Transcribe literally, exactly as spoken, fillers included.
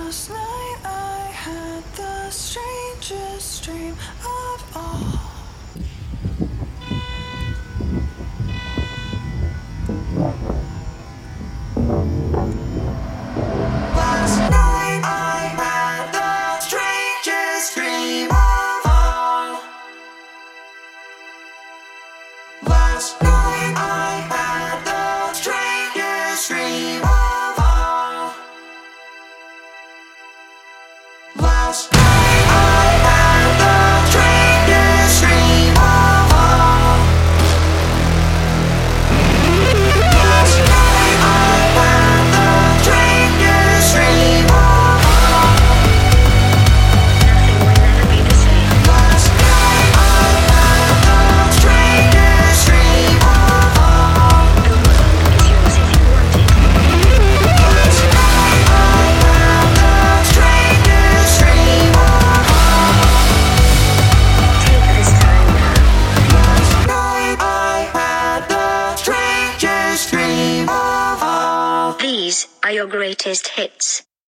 Last night I had the strangest dream of all. Last night I had the strangest dream of all. Last night I had the strangest dream of all. Last night I had the strangest dream of all. Last night I had the strangest dream of all. Nothing will ever be the same. Last night I had the strangest dream of all. The world is yours if you want it. Last night I had the strangest dream of all. Take this time now. Last night I had the strangest dream of all. These are your greatest hits.